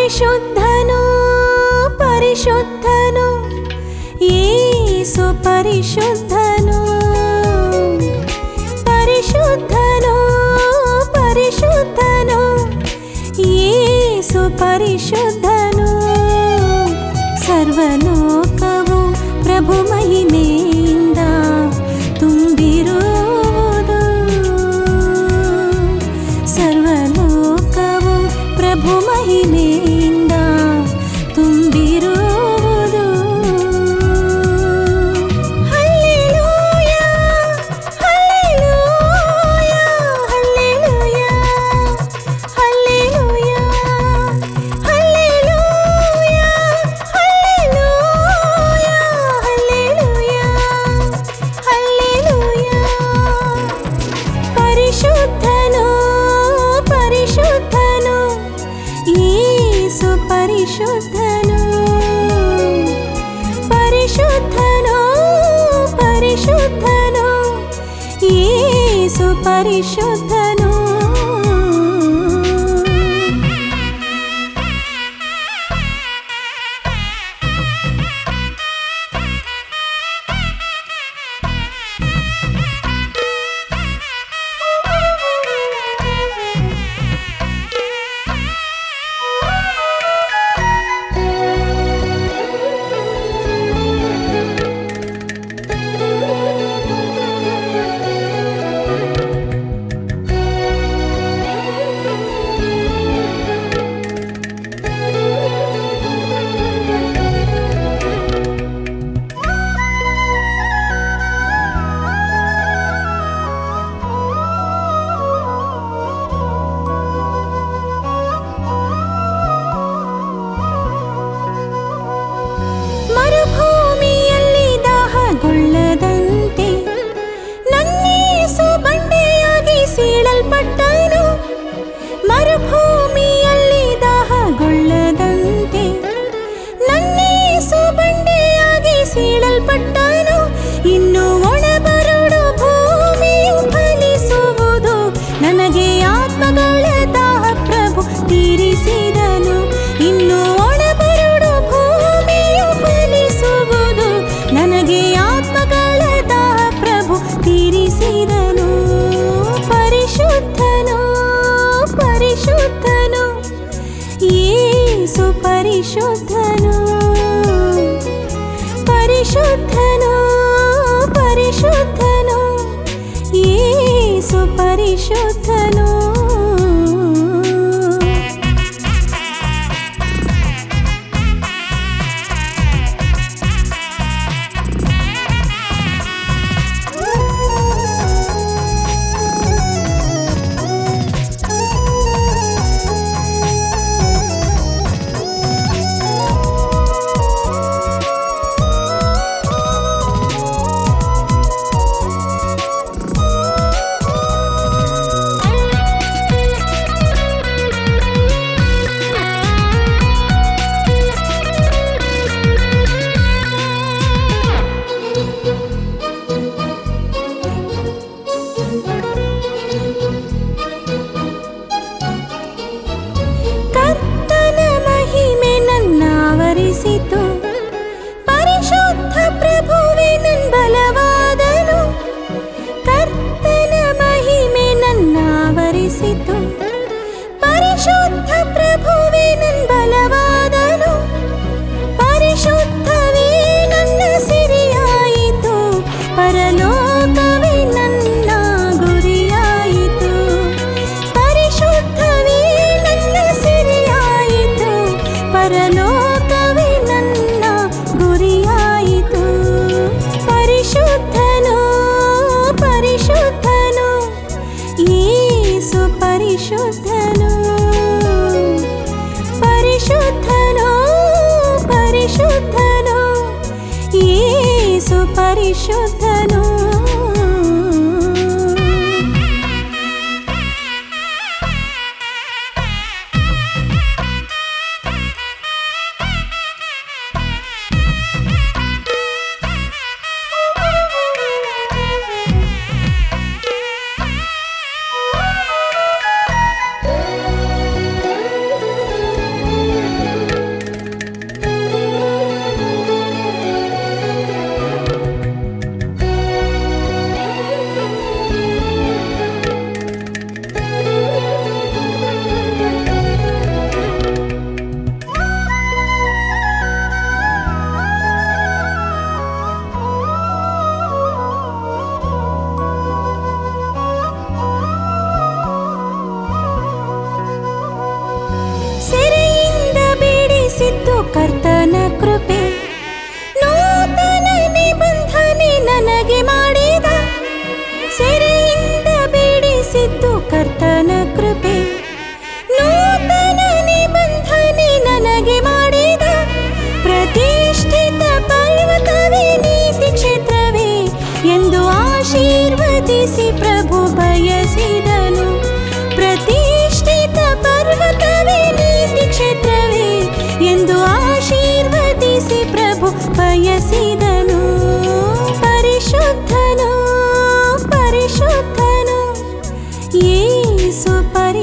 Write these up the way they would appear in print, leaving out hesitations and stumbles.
ಪರಿಶುದ್ಧನು ಪರಿಶುದ್ಧನು ಯೇಸು ಪರಿಶುದ್ಧನು ಪರಿಶುದ್ಧನು ಪರಿಶುದ್ಧನು ಯೇಸು ಪರಿಶುದ್ಧನು ಸರ್ವಲೋಕವು ಪ್ರಭು ಮಹಿಮೆಯಿಂದ ತುಂಬಿರುವುದು ಸರ್ವಲೋಕವು ಪ್ರಭು ಮಹಿಮೆಯಿಂದ ತುಂಬಿರುವುದು ಹಲ್ಲೆಲೂಯಾ ಹಲ್ಲೆಲೂಯಾ ಹಲ್ಲೆಲೂಯಾ ಹಲ್ಲೆಲೂಯಾ ಹಲ್ಲೆಲೂಯಾ ಹಲ್ಲೆಲೂಯಾ ಹಲ್ಲೆಲೂಯಾ ಹಲ್ಲೆಲೂಯಾ ಪರಿಶುದ್ಧನು ಪರಿಶುದ್ಧನು ಯೇಸು ಪರಿಶುದ್ಧನು ಪರಿಶುದ್ಧನು ಪರಿಶುದ್ಧನು ಯೇಸು ಪರಿಶುದ್ಧನು ಮರುಭೂಮಿಯಲ್ಲಿ ದಾಹಗೊಳ್ಳದಂತೆ ನನ್ನೇಸು ಬಂಡೆಯಾಗಿ ಸೀಳಲ್ಪಟ್ಟನು ಮರುಭೂಮಿಯಲ್ಲಿ ದಾಹಗೊಳ್ಳದಂತೆ ನನ್ನೇಸು ಬಂಡೆಯಾಗಿ ಸೀಳಲ್ಪಟ್ಟನು ಇನ್ನು ಒಣಬರುಡು ಭೂಮಿಯು ಫಲಿಸುವುದು ನನಗೆ ಆತ್ಮಗಳ ದಾಹ ಪ್ರಭು ತೀರಿಸಿದನು ಇನ್ನು ಒಣಬರುಡು ಭೂಮಿಯು ಫಲಿಸುವುದು ನನಗೆ ಆತ್ಮಗಳ ದಾಹ ಪ್ರಭು ತೀರಿಸಿದನು ಪರಿಶುದ್ಧನು ಪರಿಶುದ್ಧನು ಯೇಸು ಪರಿಶುದ್ಧನು ಪರಿಶುದ್ಧನು ಪರಿಶುದ್ಧನು ಯೇಸು ಪರಿಶುದ್ಧನು ಕರ್ತನ ಮಹಿಮೆ ನನ್ನಾವರಿಸಿತು ಪರಿಶುದ್ಧ ಪ್ರಭುವೇ ನನ್ನ ಬಲವಾದನು ಕರ್ತನ ಮಹಿಮೆ ನನ್ನಾವರಿಸಿತು ಪರಿಶುದ್ಧ ಪ್ರಭುವೇ ನನ್ನ ಬಲವಾದನು ಪರಿಶುದ್ಧವೇ ನನ್ನ ಸಿರಿಯಾಯಿತು ಪರಲೋಕವೇ ನನ್ನ ಗುರಿಯಾಯಿತು ಪರಿಶುದ್ಧವೇ ನನ್ನ ಸಿರಿಯಾಯಿತು ಪರಲೋಕವೇ ನನ್ನ ಗುರಿಯಾಯಿತು ಪರಿಶುದ್ಧನು ಪರಿಶುದ್ಧನು ಯೇಸು ಪರಿಶುದ್ಧನು ಪರಿಶುದ್ಧನು ಪರಿಶುದ್ಧನು ಯೇಸು ಪರಿಶುದ್ಧನು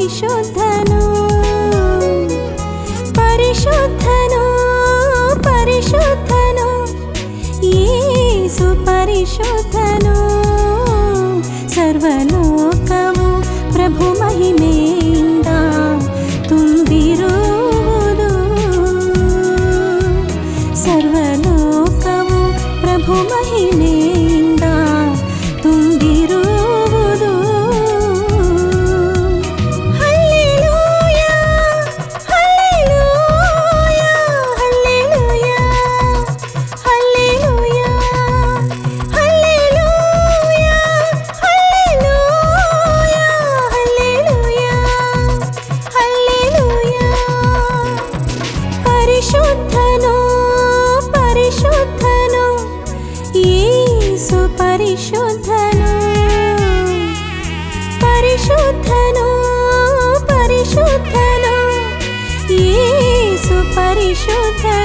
ಪರಿಶುದ್ಧನು ಪರಿಶುದ್ಧನು ಪರಿಶುದ್ಧನು ಯೇಸು ಪರಿಶುದ್ಧನು ಸರ್ವಲೋಕವು ಪ್ರಭು ಮಹಿಮೆಯಿಂದ ತುಂಬಿರುವುದು ಸರ್ವಲೋಕವು ಪ್ರಭು ಮಹಿಮೆಯಿಂದ ತುಂಬಿರುವುದು ಹಲ್ಲೆಲೂಯಾ ಹಲ್ಲೆಲೂಯಾ ಹಲ್ಲೆಲೂಯಾ ಹಲ್ಲೆಲೂಯಾ ಹಲ್ಲೆಲೂಯಾ ಹಲ್ಲೆಲೂಯಾ ಹಲ್ಲೆಲೂಯಾ ಹಲ್ಲೆಲೂಯಾ ಪರಿಶುದ್ಧನು ಪರಿಶುದ್ಧನು ಯೇಸು ಪರಿಶುದ್ಧನು ಪರಿಶುದ್ಧನು ಪರಿಶುದ್ಧನು ಯೇಸು ಪರಿಶುದ್ಧನು